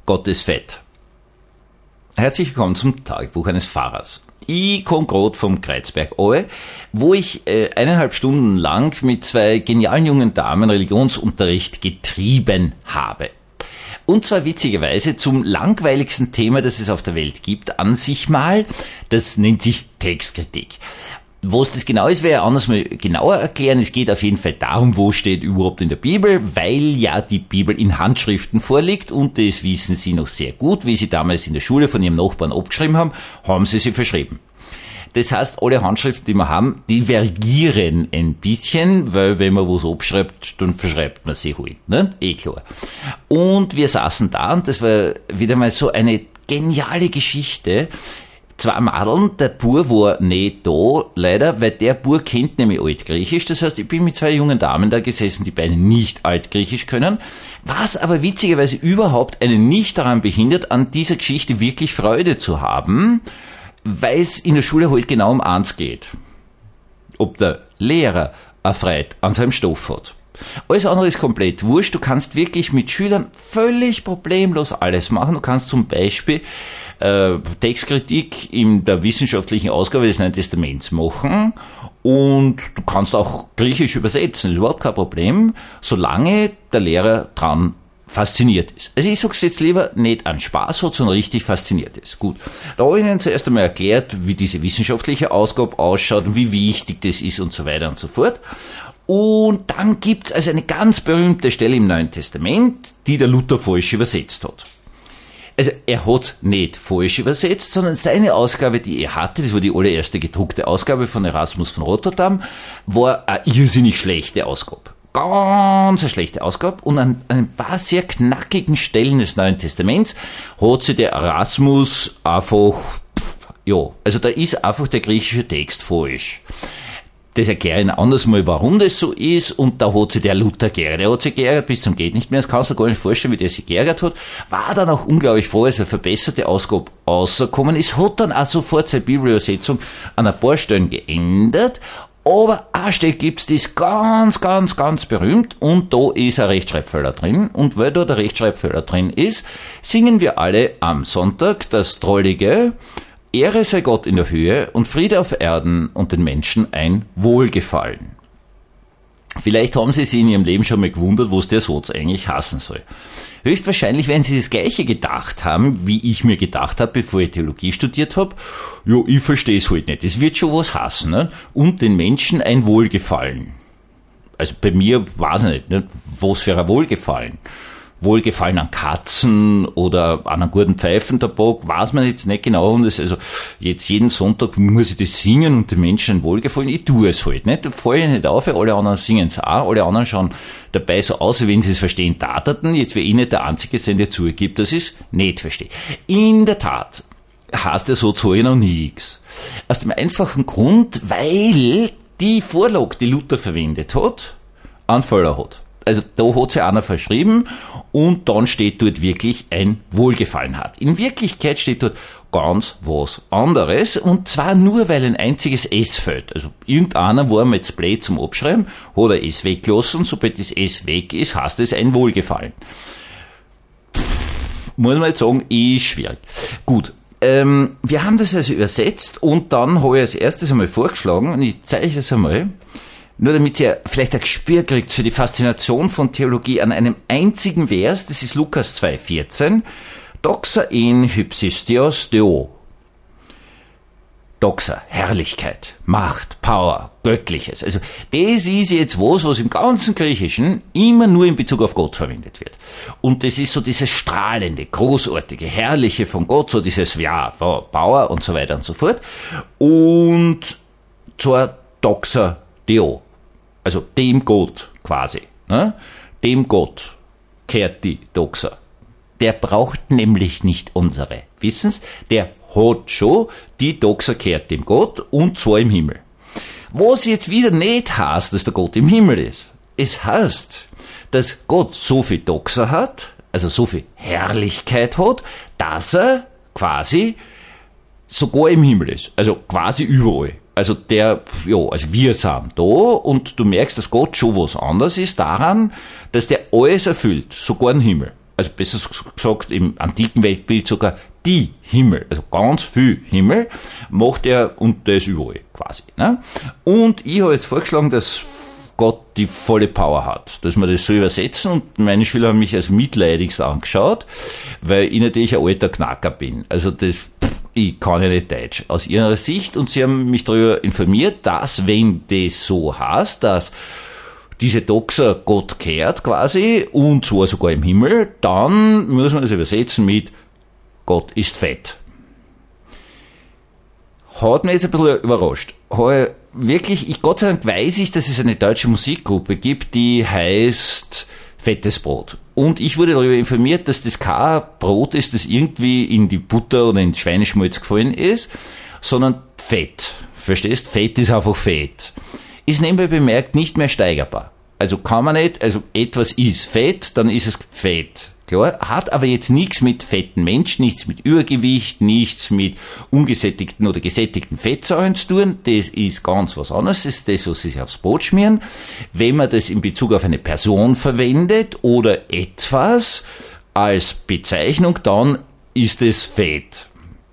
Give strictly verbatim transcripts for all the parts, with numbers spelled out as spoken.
Gottes Fett. Herzlich willkommen zum Tagebuch eines Pfarrers. Ich komme gerade vom Kreuzberg an, wo ich äh, eineinhalb Stunden lang mit zwei genialen jungen Damen Religionsunterricht getrieben habe. Und zwar witzigerweise zum langweiligsten Thema, das es auf der Welt gibt, an sich mal. Das nennt sich Textkritik. Was das genau ist, werde ich anders mal genauer erklären. Es geht auf jeden Fall darum, wo steht überhaupt in der Bibel, weil ja die Bibel in Handschriften vorliegt und das wissen Sie noch sehr gut. Wie Sie damals in der Schule von Ihrem Nachbarn abgeschrieben haben, haben Sie sie verschrieben. Das heißt, alle Handschriften, die wir haben, divergieren ein bisschen, weil wenn man was abschreibt, dann verschreibt man sie halt, ne? Eh klar. Und wir saßen da und das war wieder mal so eine geniale Geschichte. Zwei Madeln, der Bub war nicht da, leider, weil der Bub kennt nämlich Altgriechisch. Das heißt, ich bin mit zwei jungen Damen da gesessen, die beide nicht Altgriechisch können, was aber witzigerweise überhaupt einen nicht daran behindert, an dieser Geschichte wirklich Freude zu haben, weil es in der Schule halt genau um eins geht. Ob der Lehrer erfreut an seinem Stoff hat. Alles andere ist komplett wurscht. Du kannst wirklich mit Schülern völlig problemlos alles machen. Du kannst zum Beispiel äh, Textkritik in der wissenschaftlichen Ausgabe des Neuen Testaments machen und du kannst auch Griechisch übersetzen. Das ist überhaupt kein Problem, solange der Lehrer dran fasziniert ist. Also ich sag's jetzt lieber, nicht an Spaß hat, sondern richtig fasziniert ist. Gut. Da habe ich Ihnen zuerst einmal erklärt, wie diese wissenschaftliche Ausgabe ausschaut und wie wichtig das ist und so weiter und so fort. Und dann gibt's also eine ganz berühmte Stelle im Neuen Testament, die der Luther falsch übersetzt hat. Also er hat nicht falsch übersetzt, sondern seine Ausgabe, die er hatte, das war die allererste gedruckte Ausgabe von Erasmus von Rotterdam, war eine irrsinnig schlechte Ausgabe. Ganz eine schlechte Ausgabe. Und an ein paar sehr knackigen Stellen des Neuen Testaments hat sich der Erasmus einfach, ja, also da ist einfach der griechische Text falsch. Das erkläre ich anders mal, warum das so ist, und da hat sich der Luther geärgert. Der hat sich geärgert bis zum geht nicht mehr, das kannst du dir gar nicht vorstellen, wie der sich geärgert hat. War dann auch unglaublich froh, als eine verbesserte Ausgabe rausgekommen ist, hat dann auch sofort seine Bibelübersetzung an ein paar Stellen geändert, aber eine Stelle gibt's, die ist ganz, ganz, ganz berühmt, und da ist ein Rechtschreibfehler drin, und weil da der Rechtschreibfehler drin ist, singen wir alle am Sonntag das drollige Ehre sei Gott in der Höhe und Friede auf Erden und den Menschen ein Wohlgefallen. Vielleicht haben Sie sich in Ihrem Leben schon mal gewundert, was der Satz eigentlich heißen soll. Höchstwahrscheinlich werden Sie das Gleiche gedacht haben, wie ich mir gedacht habe, bevor ich Theologie studiert habe. Ja, ich verstehe es halt nicht. Es wird schon was heißen, ne? Und den Menschen ein Wohlgefallen. Also bei mir weiß ich nicht, ne? Was für ein Wohlgefallen. Wohlgefallen an Katzen oder an einem guten Pfeifentabak, weiß man jetzt nicht genau. Und das, also jetzt jeden Sonntag muss ich das singen und den Menschen ein Wohlgefallen. Ich tue es halt nicht. Da falle ich nicht auf, alle anderen singen es auch. Alle anderen schauen dabei so aus, wie wenn sie es verstehen taten. Jetzt wäre ich nicht der Einzige sein, der zugibt, dass ich es nicht verstehe. In der Tat heißt der so zu noch nichts. Aus dem einfachen Grund, weil die Vorlage, die Luther verwendet hat, einen Fehler hat. Also da hat sich einer verschrieben und dann steht dort wirklich ein Wohlgefallen hat. In Wirklichkeit steht dort ganz was anderes, und zwar nur, weil ein einziges S fehlt. Also irgendeiner war mal zu blöd zum Abschreiben, hat er S weggelassen, sobald das S weg ist, heißt es ein Wohlgefallen. Pff, muss man jetzt sagen, ist schwierig. Gut. Ähm, wir haben das also übersetzt, und dann habe ich als erstes einmal vorgeschlagen, und ich zeige euch das einmal, nur damit ihr vielleicht ein Gespür kriegt für die Faszination von Theologie an einem einzigen Vers, das ist Lukas zwei vierzehn, Doxa en hypsistios deo. Doxa, Herrlichkeit, Macht, Power, Göttliches. Also das ist jetzt was, was im ganzen Griechischen immer nur in Bezug auf Gott verwendet wird. Und das ist so dieses strahlende, großartige, herrliche von Gott, so dieses, ja, Power und so weiter und so fort. Und zur Doxa deo. Also dem Gott quasi, ne? Dem Gott kehrt die Doxa. Der braucht nämlich nicht unsere. Wissen's? Der hat schon die Doxa kehrt dem Gott, und zwar im Himmel. Was jetzt wieder nicht heißt, dass der Gott im Himmel ist. Es heißt, dass Gott so viel Doxa hat, also so viel Herrlichkeit hat, dass er quasi sogar im Himmel ist. Also quasi überall. Also der, ja, also wir sind da, und du merkst, dass Gott schon was anderes ist daran, dass der alles erfüllt, sogar den Himmel. also besser gesagt im antiken Weltbild sogar die Himmel, also ganz viel Himmel, macht er und das überall quasi. Ne? Und ich habe jetzt vorgeschlagen, dass Gott die volle Power hat, dass wir das so übersetzen, und meine Schüler haben mich als mitleidigst angeschaut, weil ich natürlich ein alter Knacker bin. Also das, pff, ich kann ja nicht Deutsch aus ihrer Sicht, und sie haben mich darüber informiert, dass wenn das so heißt, dass diese Doxer Gott kehrt quasi, und zwar sogar im Himmel, dann muss man das übersetzen mit Gott ist fett. Hat mich jetzt ein bisschen überrascht. Habe wirklich, ich, Gott sei Dank weiß ich, dass es eine deutsche Musikgruppe gibt, die heißt Fettes Brot. Und ich wurde darüber informiert, dass das kein Brot ist, das irgendwie in die Butter oder in den Schweineschmalz gefallen ist, sondern Fett. Verstehst? Fett ist einfach Fett. Ist nebenbei bemerkt nicht mehr steigerbar. Also kann man nicht, also etwas ist Fett, dann ist es Fett. Klar, hat aber jetzt nichts mit fetten Menschen, nichts mit Übergewicht, nichts mit ungesättigten oder gesättigten Fettsäuren zu tun. Das ist ganz was anderes. Das ist das, was sie sich aufs Brot schmieren. Wenn man das in Bezug auf eine Person verwendet oder etwas als Bezeichnung, dann ist es Fett.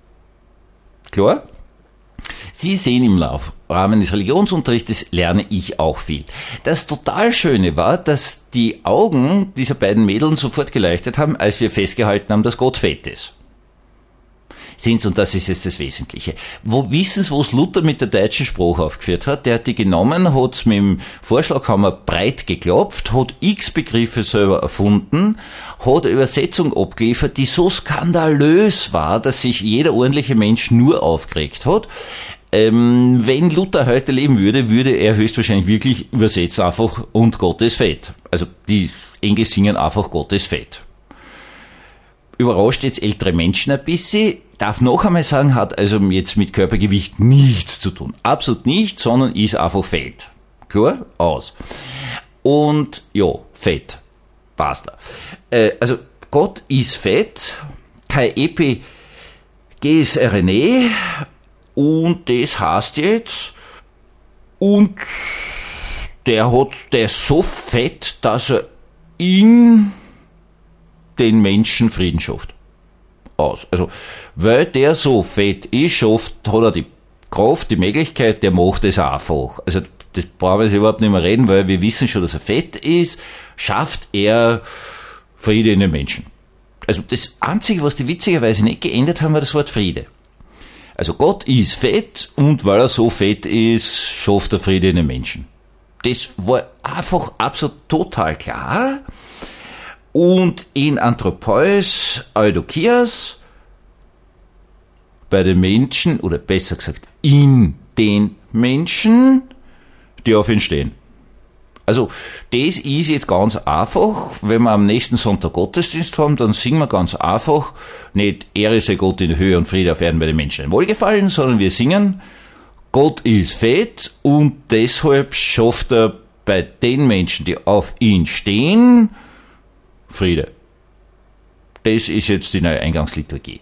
Klar? Sie sehen, im Lauf, Rahmen des Religionsunterrichtes lerne ich auch viel. Das total Schöne war, dass die Augen dieser beiden Mädeln sofort geleuchtet haben, als wir festgehalten haben, dass Gott fett ist. Sehen Sie, und das ist jetzt das Wesentliche. Wo wissen Sie, wo es Luther mit der deutschen Sprache aufgeführt hat? Der hat die genommen, hat es mit dem Vorschlaghammer breit geklopft, hat x Begriffe selber erfunden, hat eine Übersetzung abgeliefert, die so skandalös war, dass sich jeder ordentliche Mensch nur aufgeregt hat. Ähm, wenn Luther heute leben würde, würde er höchstwahrscheinlich wirklich übersetzen einfach und Gott ist fett. Also die Engel singen einfach Gott ist fett. Überrascht jetzt ältere Menschen ein bisschen, darf noch einmal sagen, hat also jetzt mit Körpergewicht nichts zu tun. Absolut nichts, sondern ist einfach fett. Klar? Aus. Und ja, fett. Basta. Äh, also Gott ist fett, kein Epi G S R N E, und das heißt jetzt, und der hat, der ist so fett, dass er in den Menschen Frieden schafft. Aus. Also, weil der so fett ist, schafft, hat er die Kraft, die Möglichkeit, der macht es einfach. Also, das brauchen wir jetzt überhaupt nicht mehr reden, weil wir wissen schon, dass er fett ist, schafft er Friede in den Menschen. Also, das Einzige, was die witzigerweise nicht geändert haben, war das Wort Friede. Also, Gott ist fett, und weil er so fett ist, schafft er Friede in den Menschen. Das war einfach absolut total klar. Und in Anthropois Eudokias, bei den Menschen, oder besser gesagt, in den Menschen, die auf ihn stehen. Also, das ist jetzt ganz einfach. Wenn wir am nächsten Sonntag Gottesdienst haben, dann singen wir ganz einfach, nicht Ehre sei Gott in der Höhe und Friede auf Erden bei den Menschen ein Wohlgefallen, sondern wir singen, Gott ist fett, und deshalb schafft er bei den Menschen, die auf ihn stehen, Friede. Das ist jetzt die neue Eingangsliturgie.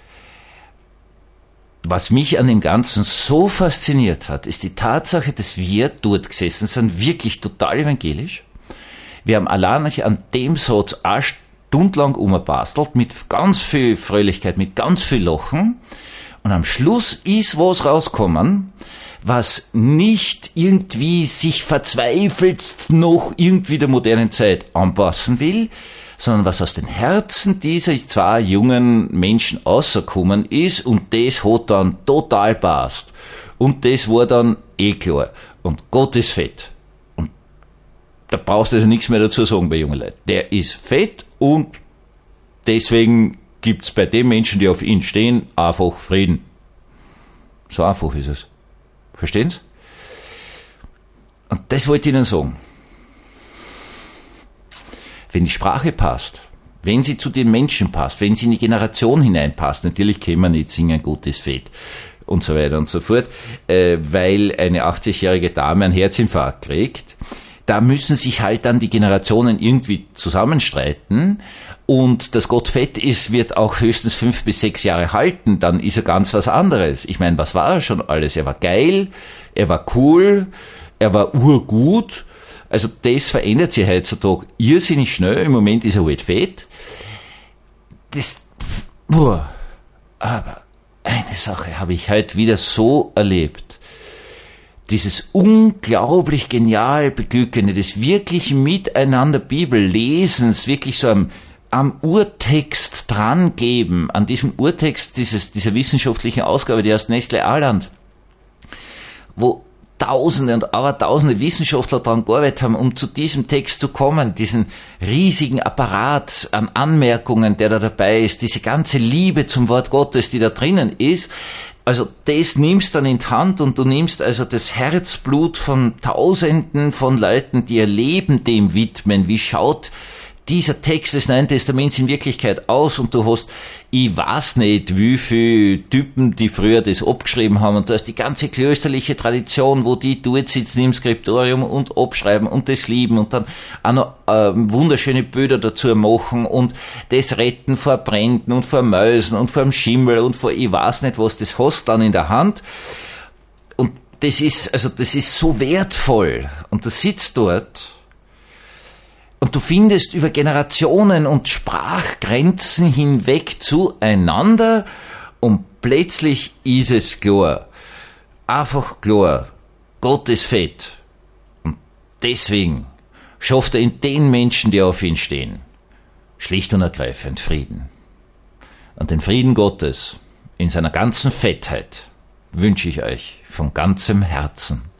Was mich an dem Ganzen so fasziniert hat, ist die Tatsache, dass wir dort gesessen sind, wirklich total evangelisch. Wir haben allein an dem Satz eine Stunde lang umgebastelt, mit ganz viel Fröhlichkeit, mit ganz viel Lachen. Und am Schluss ist was rausgekommen, was nicht irgendwie sich verzweifelst noch irgendwie der modernen Zeit anpassen will, sondern was aus den Herzen dieser zwei jungen Menschen rausgekommen ist, und das hat dann total passt. Und das war dann eh klar. Und Gott ist fett. Und da brauchst du also nichts mehr dazu sagen bei jungen Leuten. Der ist fett, und deswegen gibt's bei den Menschen, die auf ihn stehen, einfach Frieden. So einfach ist es. Verstehen Sie? Und das wollte ich Ihnen sagen. Wenn die Sprache passt, wenn sie zu den Menschen passt, wenn sie in die Generation hineinpasst, natürlich können wir nicht singen, Gott ist fett und so weiter und so fort, äh, weil eine achtzigjährige Dame einen Herzinfarkt kriegt, da müssen sich halt dann die Generationen irgendwie zusammenstreiten, und dass Gott fett ist, wird auch höchstens fünf bis sechs Jahre halten, dann ist er ganz was anderes. Ich meine, was war er schon alles? Er war geil, er war cool, er war urgut. Also das verändert sich heutzutage irrsinnig schnell. Im Moment ist er halt fett. das, boah, aber eine Sache habe ich heute wieder so erlebt. Dieses unglaublich genial Beglückende, des wirklichen Miteinander Bibellesens, wirklich so am, am Urtext drangeben, an diesem Urtext dieses, dieser wissenschaftlichen Ausgabe, die heißt Nestle Aland, wo Tausende und Abertausende Wissenschaftler daran gearbeitet haben, um zu diesem Text zu kommen, diesen riesigen Apparat an Anmerkungen, der da dabei ist, diese ganze Liebe zum Wort Gottes, die da drinnen ist. Also das nimmst dann in die Hand und du nimmst also das Herzblut von Tausenden von Leuten, die ihr Leben dem widmen. Wie schaut dieser Text des Neuen Testaments in Wirklichkeit aus? Und du hast, ich weiß nicht, wie viele Typen, die früher das abgeschrieben haben, und du hast die ganze klösterliche Tradition, wo die dort sitzen im Skriptorium und abschreiben und das lieben und dann auch noch äh, wunderschöne Bilder dazu machen und das retten vor Bränden und vor Mäusen und vor dem Schimmel und vor ich weiß nicht was, das hast dann in der Hand. Und das ist, also das ist so wertvoll. Und du sitzt dort und du findest über Generationen und Sprachgrenzen hinweg zueinander und plötzlich ist es klar. Einfach klar. Gott ist fett. Und deswegen schafft er in den Menschen, die auf ihn stehen, schlicht und ergreifend Frieden. Und den Frieden Gottes in seiner ganzen Fettheit wünsche ich euch von ganzem Herzen.